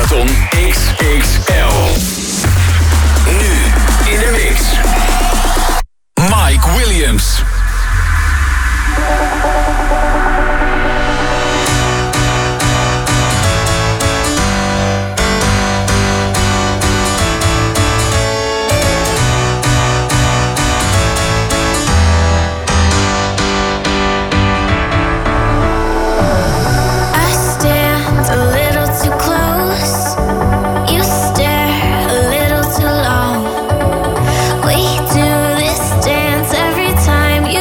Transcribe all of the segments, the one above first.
Marathon XXL. Nu in de mix. Mike Williams. Time you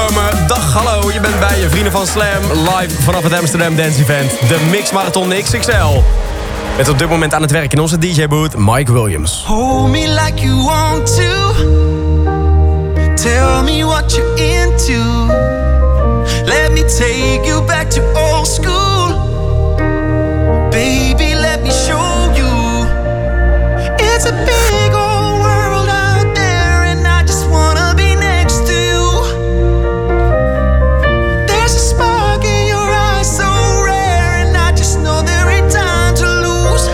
binnengekomen. Dag, hallo, je bent bij je vrienden van Slam. Live vanaf het Amsterdam Dance Event. De Mix Marathon XXL. Met op dit moment aan het werk in onze DJ-booth Mike Williams. Hold me like you want to. Tell me what you're into. Let me take you back to old school. Baby, let me show you. It's a big old world out there, and I just wanna be next to you. There's a spark in your eyes so rare, and I just know there ain't time to lose.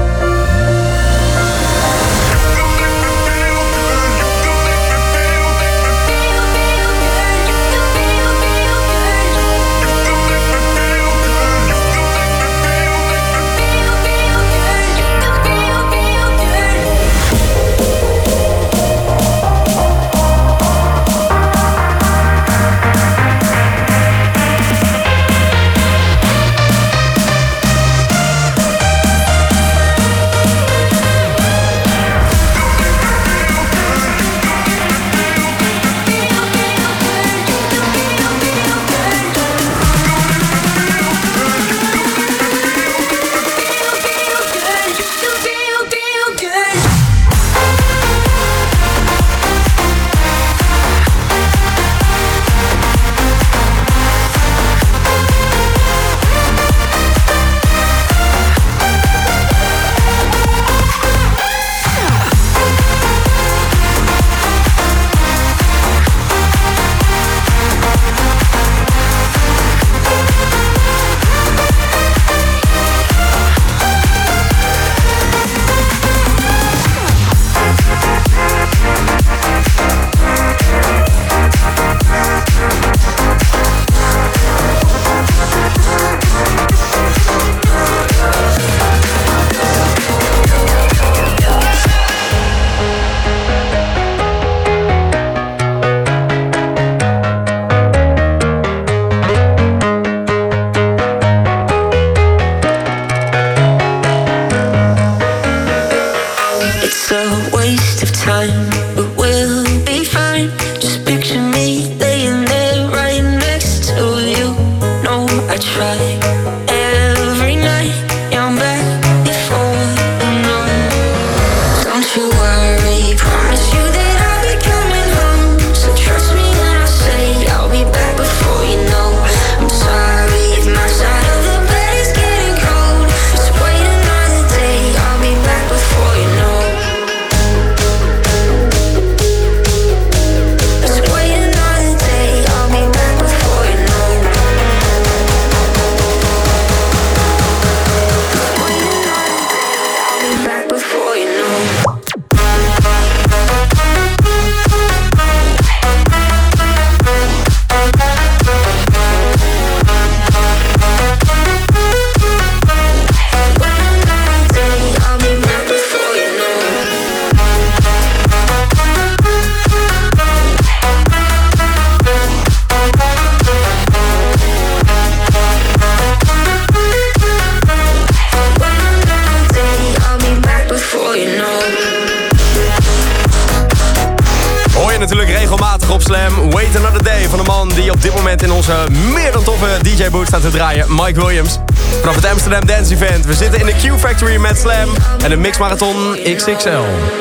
Staat te draaien, Mike Williams. Vanaf het Amsterdam Dance Event. We zitten in de Q Factory met Slam en de Mix Marathon XXL.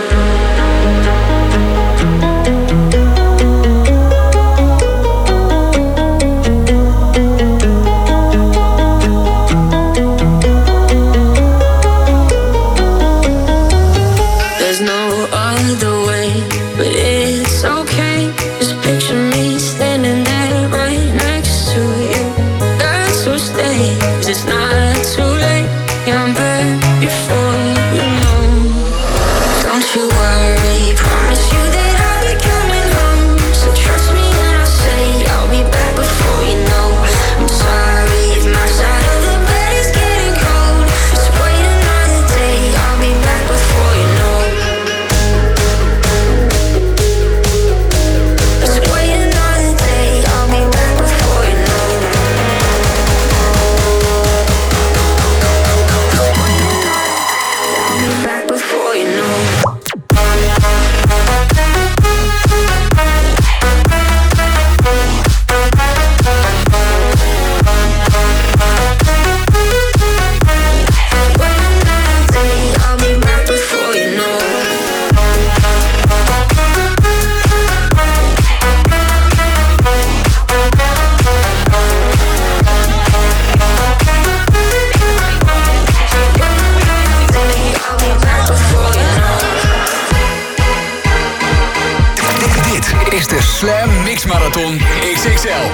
There's no other way, but it's okay. Just picture me standing there right next to you. Stay, 'cause it's not too late. Yeah, I'm back before you know. Don't you worry. is de Slam Mix Marathon XXL.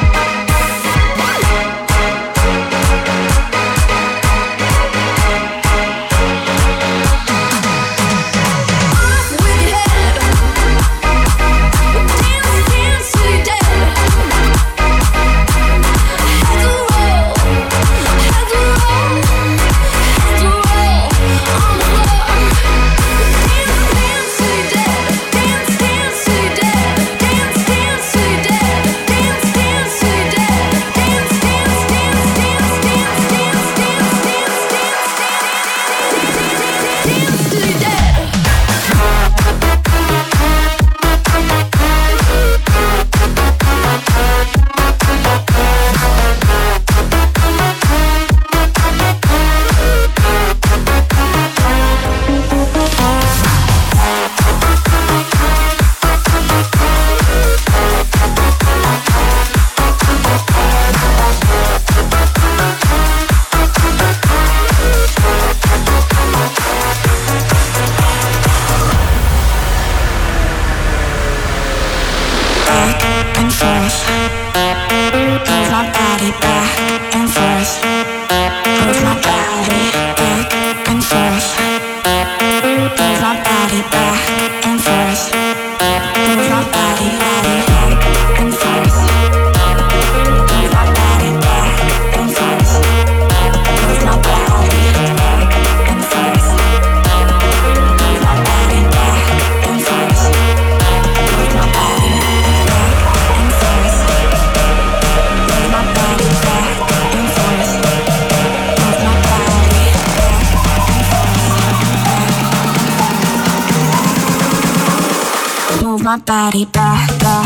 My body back, back.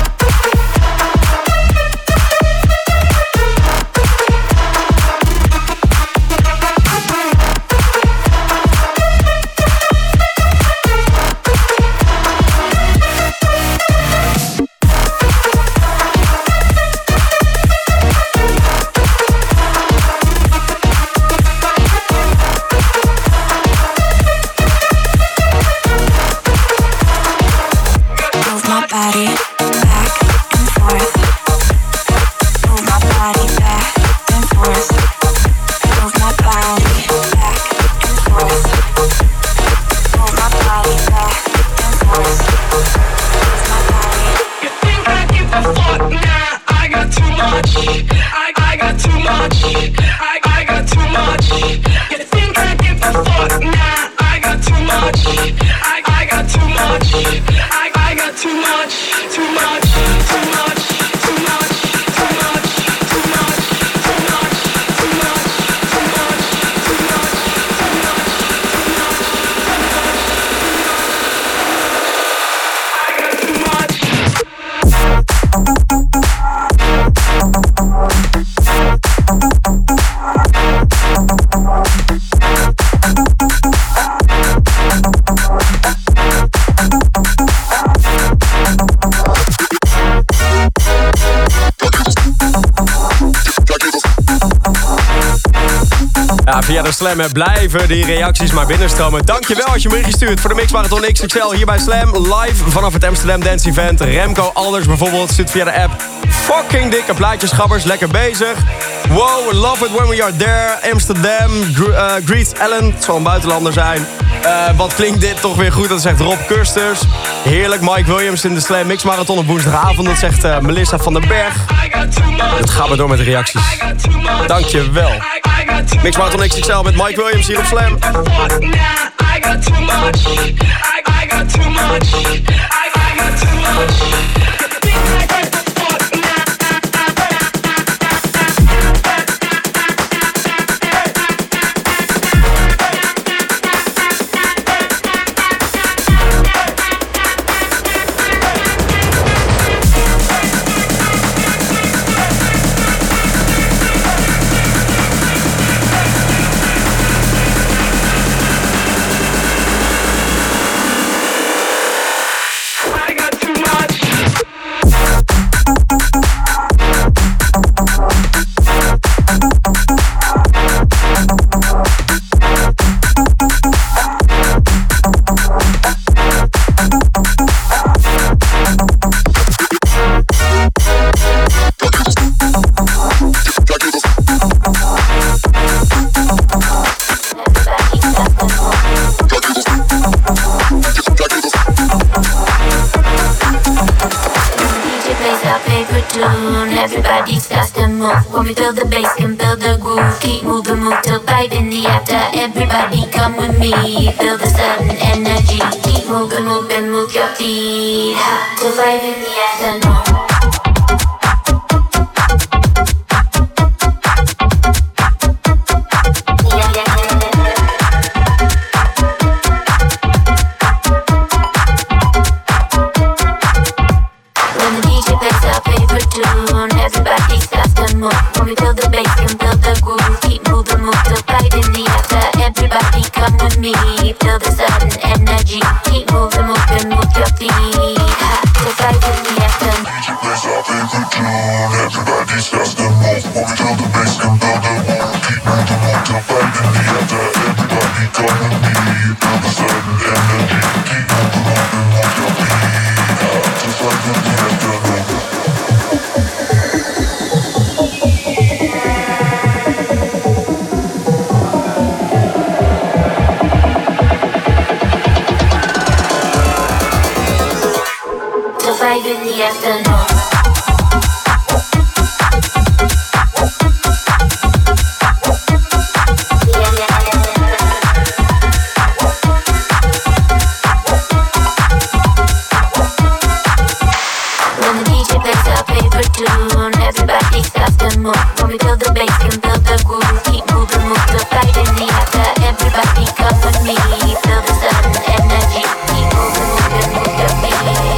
Via de Slam blijven die reacties maar binnenstromen. Dankjewel als je me ingestuurd voor de Mix Marathon XXL hier bij Slam. Live vanaf het Amsterdam Dance Event. Remco Alders bijvoorbeeld stuurt via de app. Fucking dikke plaatjes, gabbers. Lekker bezig. Wow, love it when we are there. Amsterdam. Greets Ellen. Het zal een buitenlander zijn. Wat klinkt dit toch weer goed. Dat zegt Rob Kusters. Heerlijk. Mike Williams in de Slam Mix Marathon op woensdagavond. Dat zegt Melissa van den Berg. Het gaat maar door met de reacties. Dankjewel. Mix Marathon XXL met Mike Williams hier op Slam. tune. Everybody starts to move. When we feel the bass and build the groove. Keep moving, move till 5 in the after. Everybody come with me. Feel the sudden energy. Keep moving, moving, move your feet. Till 5 in the afternoon. Everybody starts to move. When we feel the bass and build the groove. Keep moving, move till 5 in the after. Everybody come with me. Feel the sudden energy. Keep moving, moving, move your feet. Till 5 in the after. DJ plays our favorite tune. Everybody starts to move. When we feel the bass and build the groove. Keep moving, move till 5 in the after. Everybody come with me. Feel the sudden energy. Keep moving, moving, move your feet. Till 5 in the afternoon. In the afternoon. When the DJ plays our favorite tune, everybody starts to move. When we feel the bass and build the groove. Keep moving, move till 5 in the after. Everybody come with me. Feel the sudden energy. Keep moving, moving, move your feet.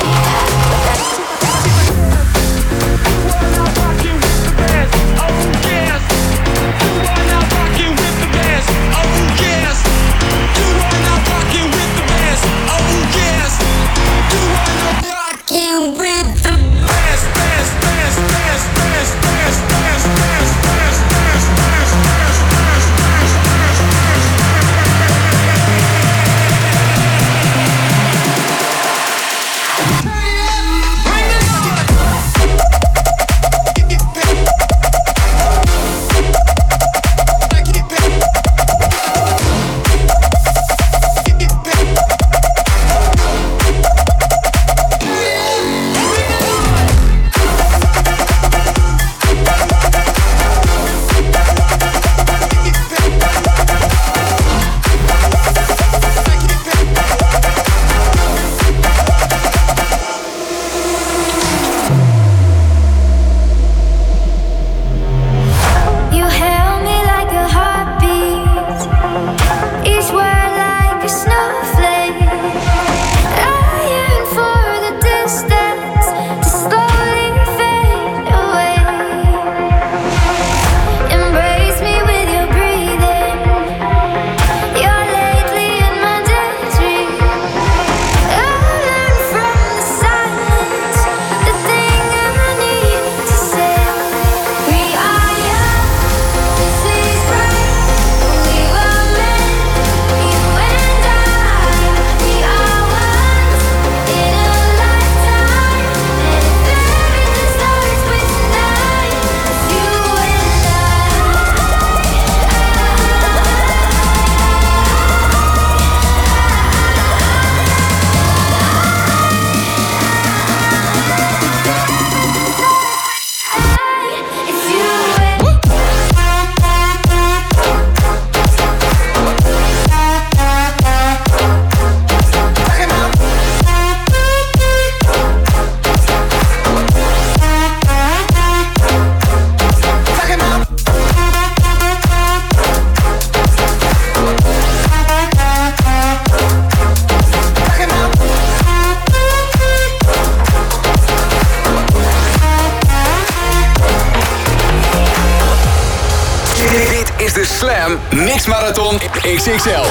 de Slam Mix Marathon XXL.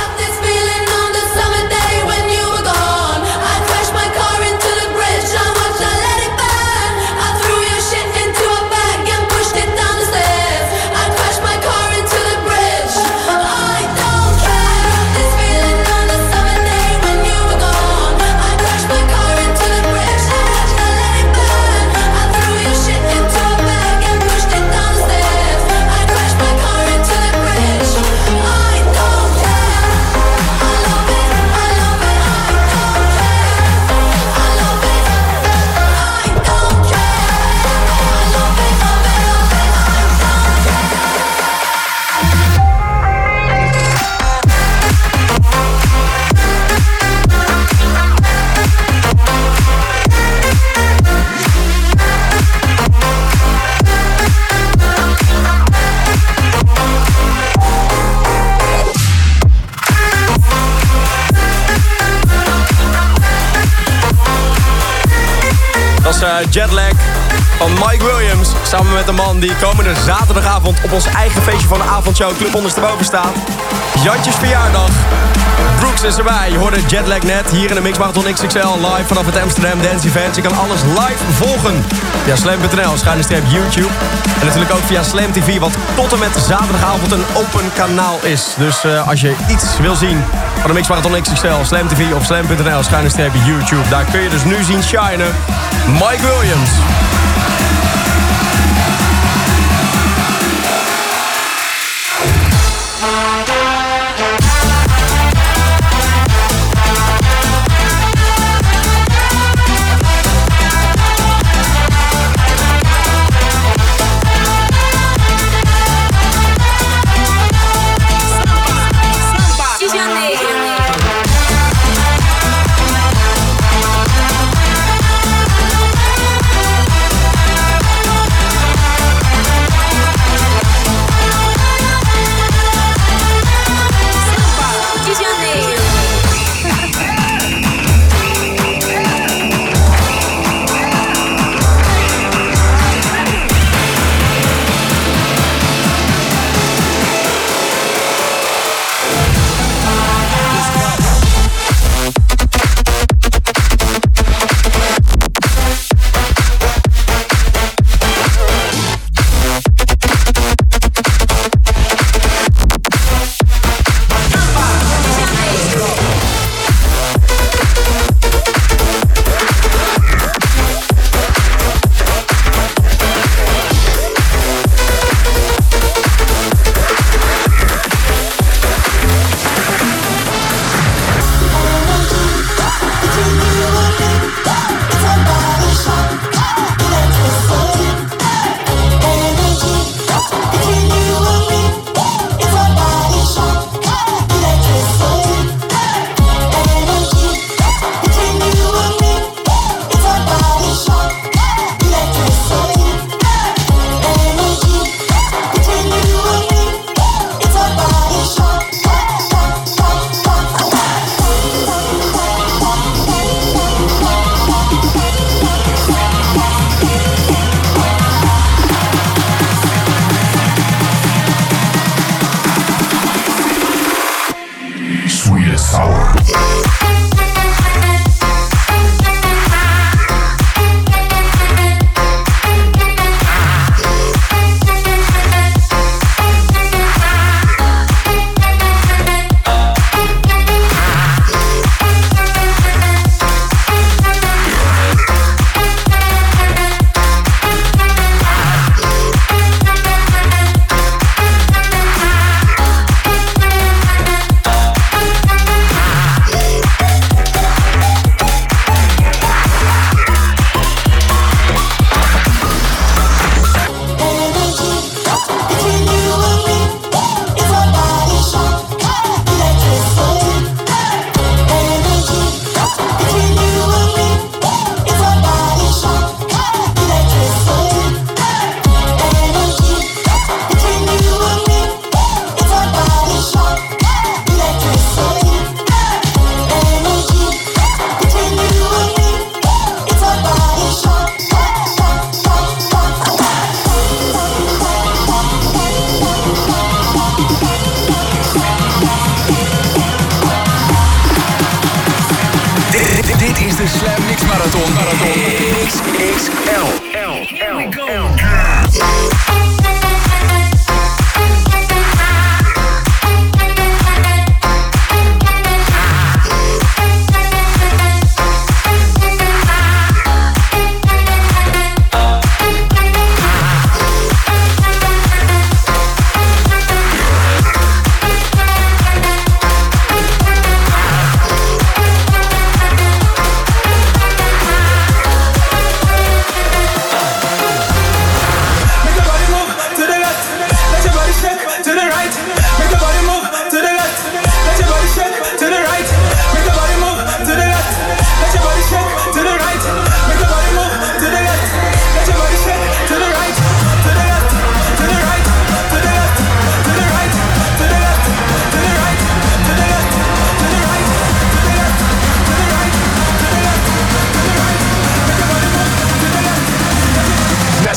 Dat is Jetlag van Mike Williams. Samen met de man die komende zaterdagavond op ons eigen feestje van de avondshow Club Ondersteboven staat. Jantjes verjaardag. Brooks is erbij. Je hoorde Jetlag net hier in de Mix Marathon XXL live vanaf het Amsterdam Dance Event. Je kan alles live volgen via slam.nl/YouTube. En natuurlijk ook via Slam TV, wat tot en met zaterdagavond een open kanaal is. Dus als je iets wil zien van de Mix Marathon XXL, Slam TV of slam.nl/YouTube. Daar kun je dus nu zien shinen Mike Williams.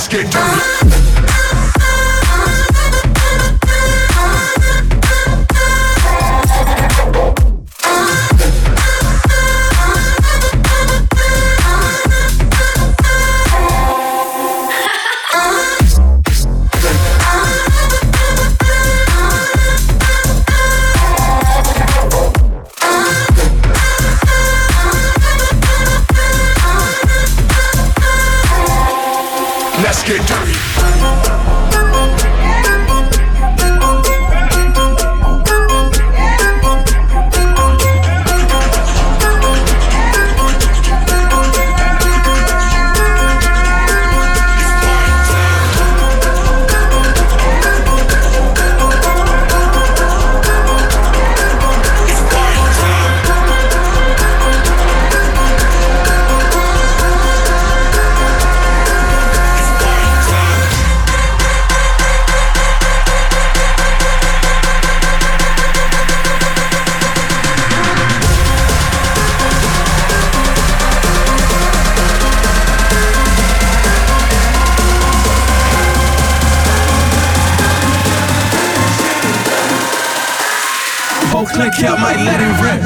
Let's get dirty. Let's get dirty. Click out, might let it rip.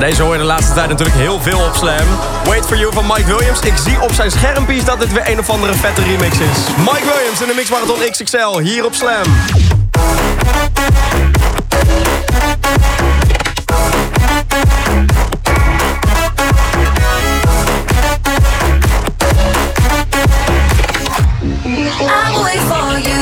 Deze hoor je de laatste tijd natuurlijk heel veel op Slam. Wait For You van Mike Williams. Ik zie op zijn schermpjes dat het weer een of andere vette remix is. Mike Williams in de Mix Marathon XXL hier op Slam. I'll wait for you.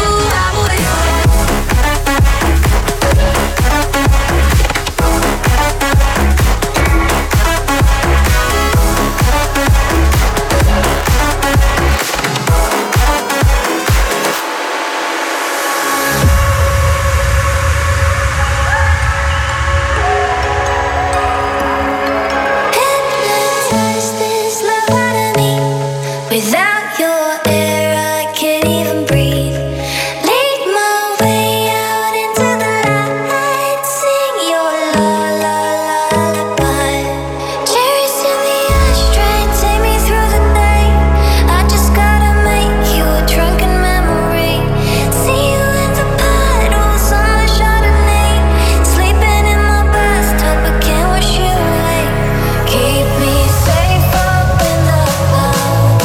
Without your air, I can't even breathe. Lead my way out into the light. Sing your lullaby. Cherries in the ashtray, take me through the night. I just gotta make you a drunken memory. See you in the puddles on my Chardonnay. Sleeping in my bathtub, but can't wash you away. Keep me safe up in the clouds.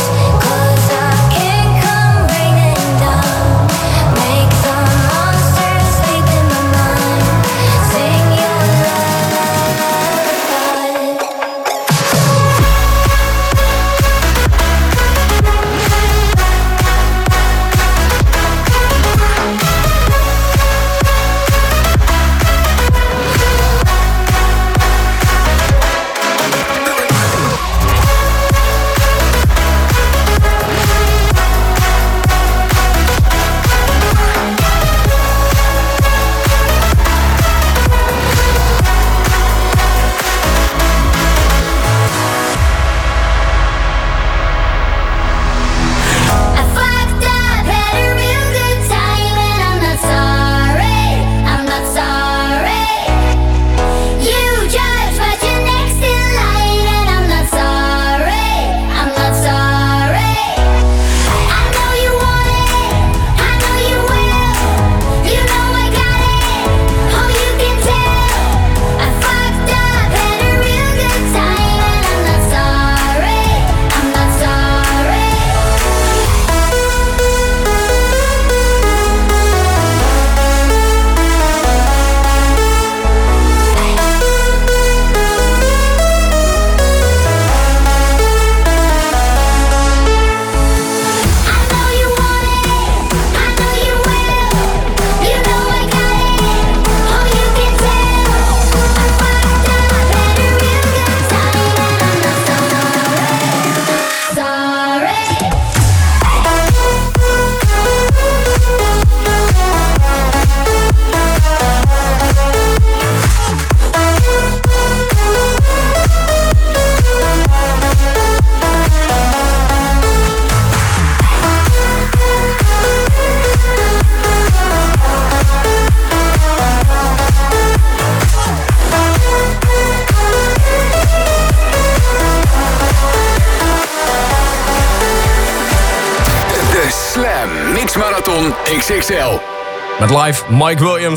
Mix Marathon XXL. Met live Mike Williams.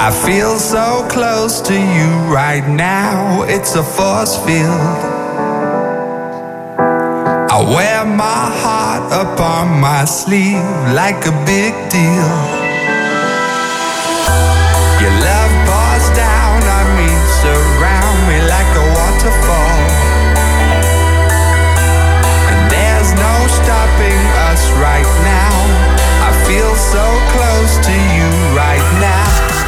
I feel so close to you right now. It's a force field. I wear my heart up on my sleeve like a big deal. Your love pours down on me, surround me like a waterfall. And there's no stopping us right now. I feel so close to you right now.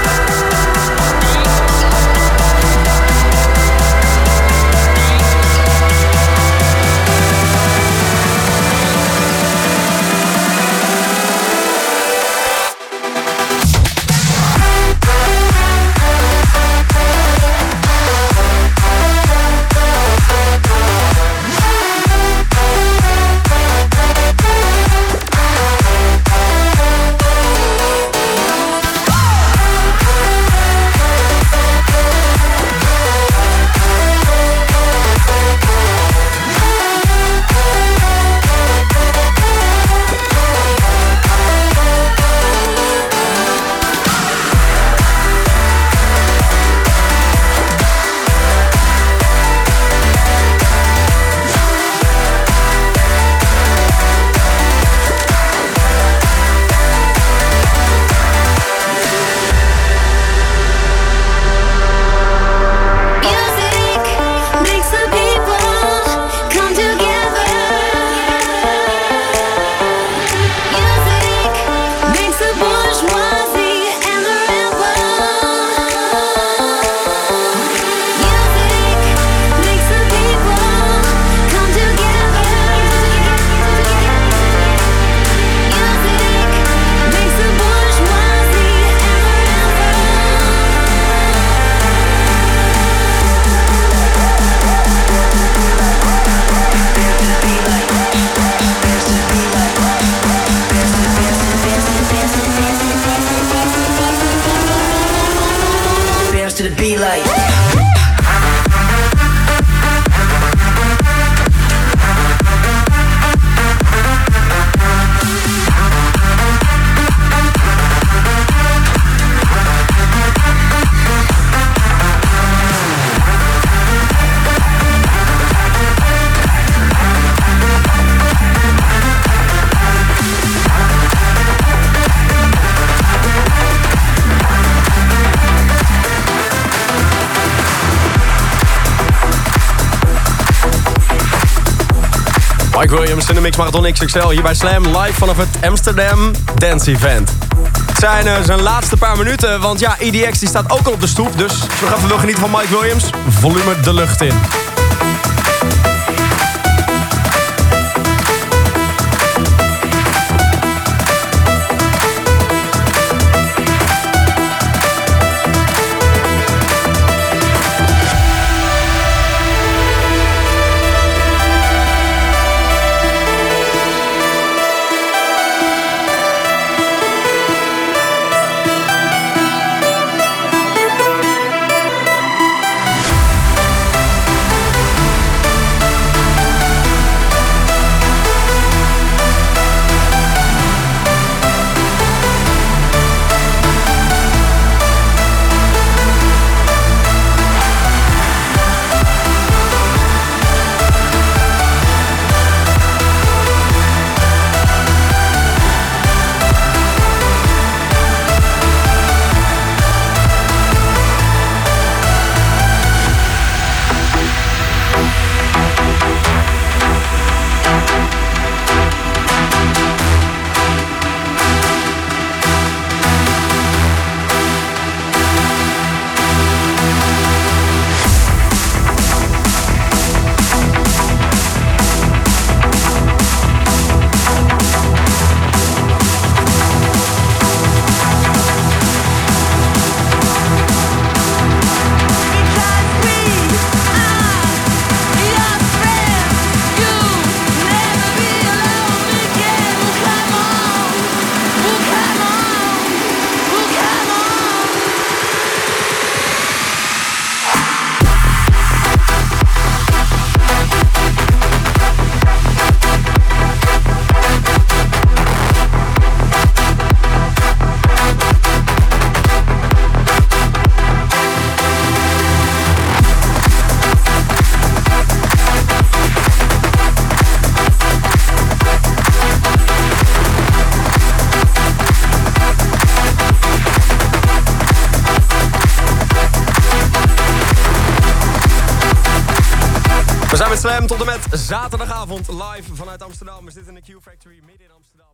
Mike Williams in de Mix Marathon XXL hier bij Slam, live vanaf het Amsterdam Dance Event. Het zijn zijn laatste paar minuten, want ja, EDX die staat ook al op de stoep. Dus als je nog even wil genieten van Mike Williams, volume de lucht in. We zijn met Slam tot en met zaterdagavond live vanuit Amsterdam. We zitten in de Q-Factory midden in Amsterdam.